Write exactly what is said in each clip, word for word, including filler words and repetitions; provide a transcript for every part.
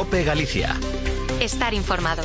COPE Galicia. Estar informado.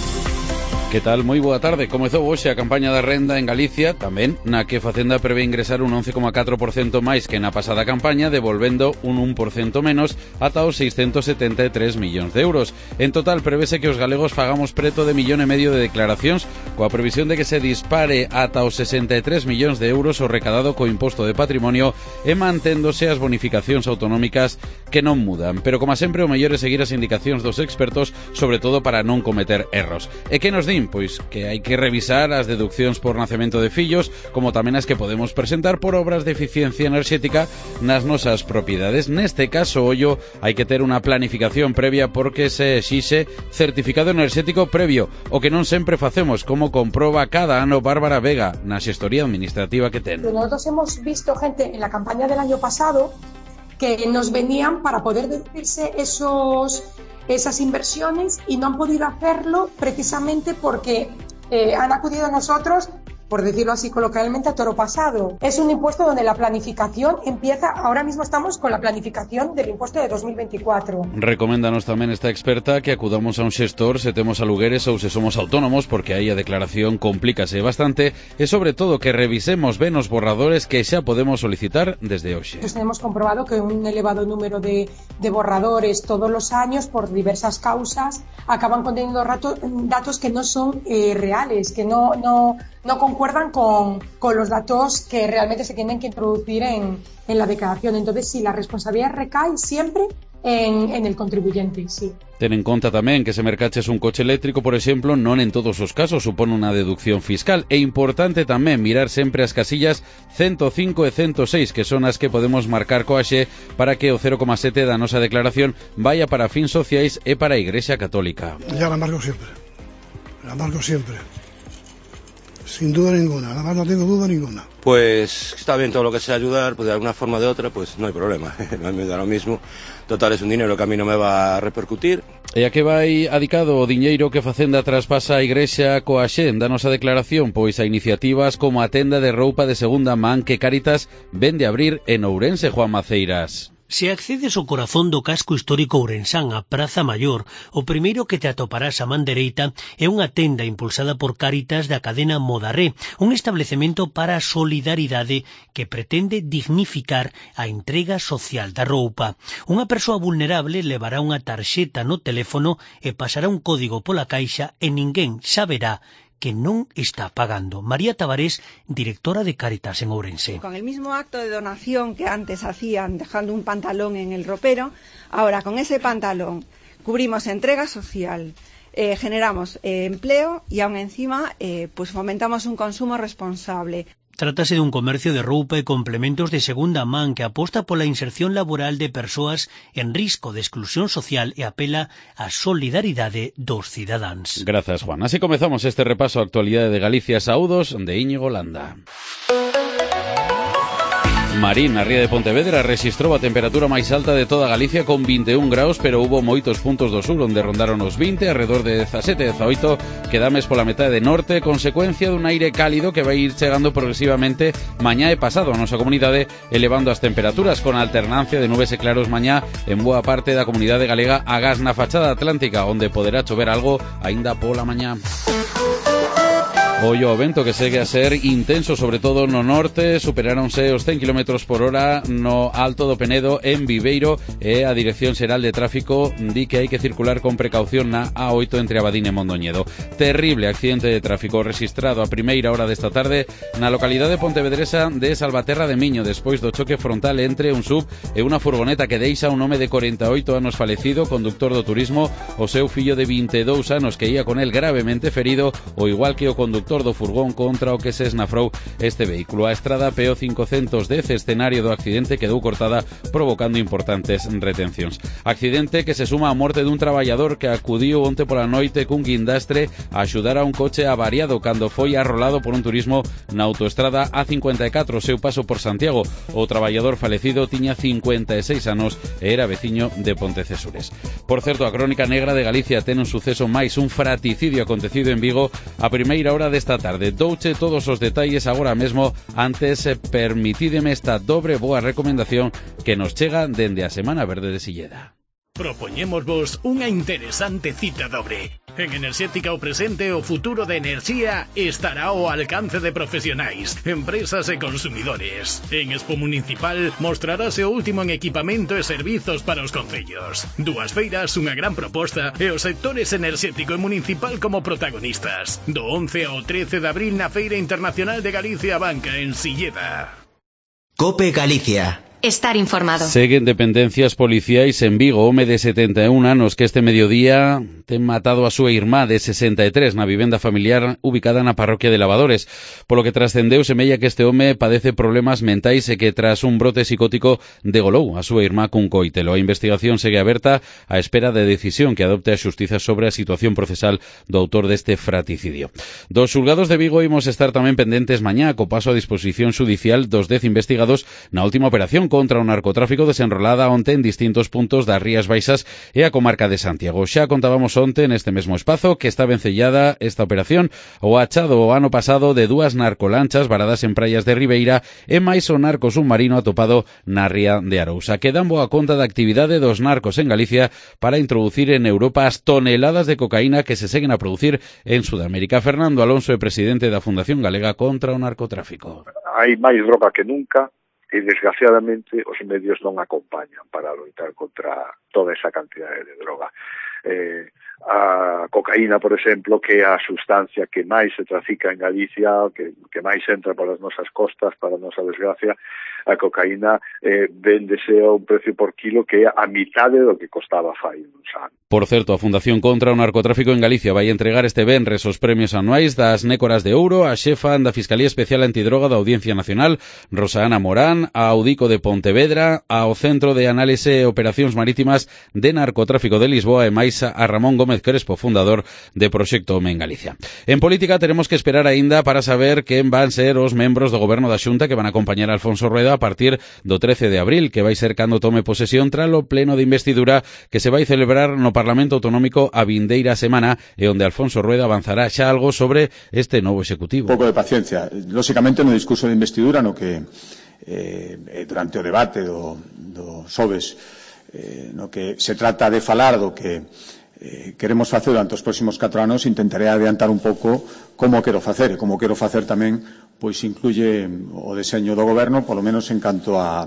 Que tal? Moi boa tarde. Comezou hoxe a campaña da renda en Galicia, tamén na que Facenda prevé ingresar un once coma catro por cento máis que na pasada campaña, devolvendo un un por cento menos ata os seiscentos setenta e tres millóns de euros. En total, prevese que os galegos fagamos preto de millón e medio de declaracións, coa previsión de que se dispare ata os sesenta e tres millóns de euros o recadado co imposto de patrimonio e manténdose as bonificacións autonómicas que non mudan. Pero, como sempre, o mellor é seguir as indicacións dos expertos, sobre todo para non cometer erros. E que nos din? Pois que hai que revisar as deduccións por nacemento de fillos, como tamén as que podemos presentar por obras de eficiencia enerxética nas nosas propiedades. Neste caso, ollo, hai que ter unha planificación previa porque se exixe certificado enerxético previo, o que non sempre facemos, como comproba cada ano Bárbara Vega na xestoría administrativa que ten. Nosotros hemos visto gente en la campaña del año pasado que nos venían para poder deducirse esos esas inversiones y no han podido hacerlo precisamente porque eh, han acudido a nosotros, por decirlo así coloquialmente, a toro pasado. Es un impuesto donde la planificación empieza, ahora mismo estamos con la planificación del impuesto de dos mil veinticuatro. Recoméndanos tamén esta experta que acudamos a un xestor se temos alugueres ou se somos autónomos, porque aí a declaración complícase bastante, e sobre todo que revisemos ben os borradores que xa podemos solicitar desde hoxe. Pues tenemos comprobado que un elevado número de, de borradores todos los años, por diversas causas, acaban conteniendo rato, datos que no son eh, reales, que no, no, no concuerdan con, con los datos que realmente se tienen que introducir en, en la declaración. Entonces, sí, la responsabilidad recae siempre en, en el contribuyente, sí. Ten en conta tamén que se mercaches un coche eléctrico, por exemplo, non en todos os casos supón unha deducción fiscal. É importante tamén mirar sempre as casillas ciento cinco e ciento seis, que son as que podemos marcar coa xe para que o cero coma sete da nosa declaración vaya para fins sociais e para a Igrexa Católica. Ya la marco siempre, la marco siempre. Sin duda ninguna, además no tengo duda ninguna. Pues está bien todo lo que sea ayudar, pues de alguna forma o de otra, pues no hay problema, no me da lo mismo. Total, es un dinero que a mí no me va a repercutir. E a que vai adicado o diñeiro que Facenda traspasa a Igrexa coa xe da nosa declaración? Pois a iniciativas como a tenda de roupa de segunda man que Cáritas vende a abrir en Ourense, Juan Maceiras. Se accedes ao corazón do casco histórico ourensán, a Praza Maior, o primeiro que te atoparás a man dereita é unha tenda impulsada por Cáritas da cadena Modaré, un establecemento para a solidaridade que pretende dignificar a entrega social da roupa. Unha persoa vulnerable levará unha tarxeta no teléfono e pasará un código pola caixa e ninguén saberá que non está pagando. María Tavares, directora de Cáritas en Ourense. Con el mismo acto de donación que antes hacían dejando un pantalón en el ropero, ahora con ese pantalón cubrimos entrega social, eh, generamos eh, empleo y aún encima eh, pues fomentamos un consumo responsable. Trátase dun comercio de roupa e complementos de segunda man que aposta pola inserción laboral de persoas en risco de exclusión social e apela á solidaridade dos cidadáns. Grazas, Juan. Así comezamos este repaso á actualidade de Galicia. Saúdos de Íñigo Landa. Marín, na ría de Pontevedra, rexistrou a temperatura máis alta de toda Galicia con vinte e un graus, pero hubo moitos puntos do sur onde rondaron os vinte, alrededor de dezasete e dezaoito, quedames pola metade norte, consecuencia dun aire cálido que vai ir chegando progresivamente mañá e pasado a nosa comunidade, elevando as temperaturas con alternancia de nubes e claros mañá en boa parte da comunidade galega, agás na fachada atlántica, onde poderá chover algo aínda pola mañá. Ollo ao vento que segue a ser intenso, sobre todo no norte, superáronse os cen kilómetros por hora no Alto do Penedo en Viveiro e a Dirección Xeral de Tráfico di que hai que circular con precaución na A oito entre Abadín e Mondoñedo. Terrible accidente de tráfico rexistrado a primeira hora desta tarde na localidade pontevedresa de Salvaterra de Miño, despois do choque frontal entre un sub e unha furgoneta que deixa un home de corenta e oito anos falecido, conductor do turismo, o seu fillo de vinte e dous anos que ia con el gravemente ferido, o igual que o conductor do furgón contra o que se esnafrou este vehículo. A estrada P O cincocentos dez, escenario do accidente, quedou cortada provocando importantes retencións. Accidente que se suma á morte dun traballador que acudiu onte pola noite cun guindastre a axudar a un coche avariado cando foi arrolado por un turismo na autoestrada A cincuenta e catro, o seu paso por Santiago. O traballador falecido tiña cincuenta e seis anos e era veciño de Pontecesures. Por certo, a Crónica Negra de Galicia ten un suceso máis, un fraticidio acontecido en Vigo a primeira hora desta tarde. Douche todos os detalles agora mesmo. Antes, permitídeme esta dobre boa recomendación que nos chega dende a Semana Verde de Silleda. propoñémosvos unha interesante cita dobre. En Enerxética o presente o futuro da enerxía estará ao alcance de profesionais, empresas e consumidores. En Expo Municipal mostrarase o último en equipamento e servizos para os concellos. Dúas feiras, unha gran proposta e os sectores enerxético e municipal como protagonistas. Do once ao trece de abril na Feira Internacional de Galicia Banca en Silleda. COPE Galicia. Estar informado. Seguen dependencias policiais en Vigo. Home de setenta e un anos que este mediodía ten matado a súa irmá de sesenta e tres na vivenda familiar ubicada na parroquia de Lavadores. Polo que trascendeu, semella que este home padece problemas mentais e que tras un brote psicótico degolou a súa irmá cun coitelo. A investigación segue aberta á espera de decisión que adopte a xustiza sobre a situación procesal do autor deste fraticidio. Dos xulgados de Vigo imos estar tamén pendentes mañá co paso a disposición xudicial dos dez investigados na última operación contra o narcotráfico desenrolada onte en distintos puntos das Rías Baixas e a comarca de Santiago. Xa contábamos onte neste mesmo espazo que está vencellada esta operación o achado o ano pasado de dúas narcolanchas varadas en praias de Ribeira e máis o narco submarino atopado na ría de Arousa, que dan boa conta da actividade dos narcos en Galicia para introducir en Europa as toneladas de cocaína que se seguen a producir en Sudamérica. Fernando Alonso é presidente da Fundación Galega contra o Narcotráfico. Hai máis droga que nunca e, desgraciadamente, os medios non acompañan para loitar contra toda esa cantidade de droga. Eh, a cocaína, por exemplo, que é a sustancia que máis se trafica en Galicia, que, que máis entra por as nosas costas, para a nosa desgracia, a cocaína eh, véndese a un precio por kilo que é a mitade do que costaba fai uns anos. Por certo, a Fundación contra o Narcotráfico en Galicia vai entregar este venres os premios anuais das Nécoras de Ouro a xefa da Fiscalía Especial Antidroga da Audiencia Nacional, Rosa Ana Morán, a Audico de Pontevedra, ao Centro de Análise e Operacións Marítimas de Narcotráfico de Lisboa e máis a Ramón Gómez Crespo, fundador de Proxecto Home en Galicia. En política teremos que esperar aínda para saber quen van ser os membros do Goberno da Xunta que van acompañar a Alfonso Rueda a partir do trece de abril, que vai ser cando tome posesión tras o pleno de investidura que se vai celebrar no Parlamento Autonómico a vindeira semana e onde Alfonso Rueda avanzará xa algo sobre este novo executivo. Un pouco de paciencia. Lóxicamente no discurso de investidura no que eh, durante o debate do, do Xoves eh, no que se trata de falar do que eh, queremos facer durante os próximos catro anos, intentaré adiantar un pouco como quero facer e como quero facer tamén pois incluye o deseño do goberno, polo menos en canto a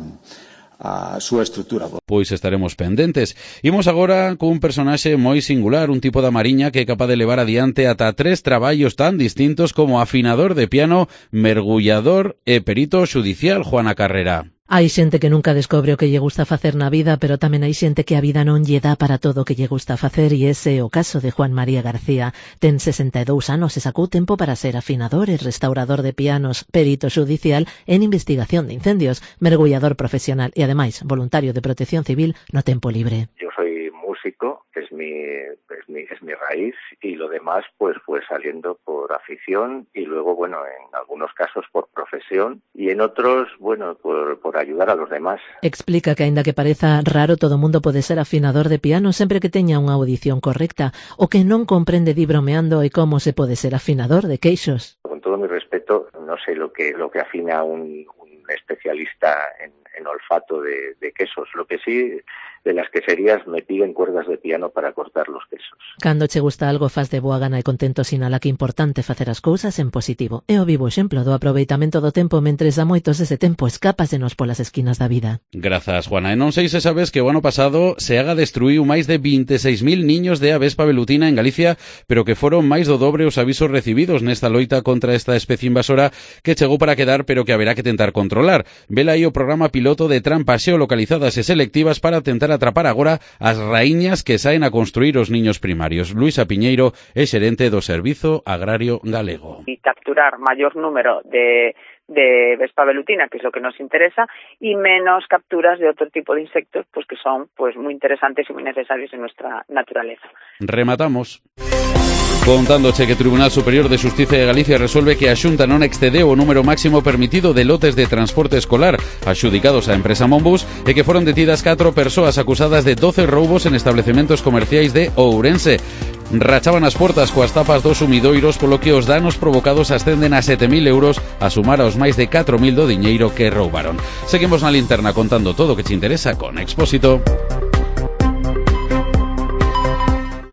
a súa estrutura. Pois estaremos pendentes. Imos agora cun personaxe moi singular, un tipo da Mariña que é capaz de levar adiante ata tres traballos tan distintos como afinador de piano, mergullador e perito xudicial. Juana Carrera. Hai xente que nunca descobre o que lle gusta facer na vida, pero tamén hai xente que a vida non lle dá para todo o que lle gusta facer, e ese é o caso de Juan María García. Ten sesenta e dous anos e sacou tempo para ser afinador e restaurador de pianos, perito xudicial en investigación de incendios, mergullador profesional e, ademais, voluntario de protección civil no tempo libre. Yo soy músico, es mi, es mi, es mi raíz, y lo demás pues fue saliendo por afición y luego, bueno, en algunos casos por profesión y en otros, bueno, por, por ayudar a los demás. Explica que, aínda que pareza raro, todo mundo pode ser afinador de piano sempre que teña unha audición correcta. O que non comprende di bromeando é como se pode ser afinador de queixos. Con todo mi respeto, no sé lo que, lo que afina un, un especialista en, en olfato de, de quesos. Lo que sí, de las queserías me piden cuerdas de piano para cortar los quesos. Cando che gusta algo, faz de boa gana e contento, sinala que é importante facer as cousas en positivo. É o vivo exemplo do aproveitamento do tempo mentres a moitos ese tempo escápasenos polas esquinas da vida. Grazas, Juana. E non sei se sabes que o ano pasado se haga destruíu máis de vinte e seis mil niños de avespa velutina en Galicia, pero que foron máis do dobre os avisos recibidos nesta loita contra esta especie invasora que chegou para quedar, pero que haberá que tentar controlar. Vela aí o programa piloto de trampas xeolocalizadas e selectivas para tentar atrapar agora as raíñas que saen a construir os niños primarios. Luisa Piñeiro é xerente do Servizo Agrario Galego. Y capturar mayor número de de vespa velutina, que es lo que nos interesa, y menos capturas de otro tipo de insectos, pues que son pues muy interesantes y muy necesarios en nuestra naturaleza. Rematamos contándoche que o Tribunal Superior de Xustiza de Galicia resuelve que a Xunta non excedeu o número máximo permitido de lotes de transporte escolar axudicados á empresa Monbus e que foron detidas catro persoas acusadas de doce roubos en establecementos comerciais de Ourense. Rachaban as portas coas tapas dos sumidoiros, polo que os danos provocados ascenden a sete mil euros a sumar aos máis de catro mil do diñeiro que roubaron. Seguimos na linterna contando todo o que te interesa con Expósito.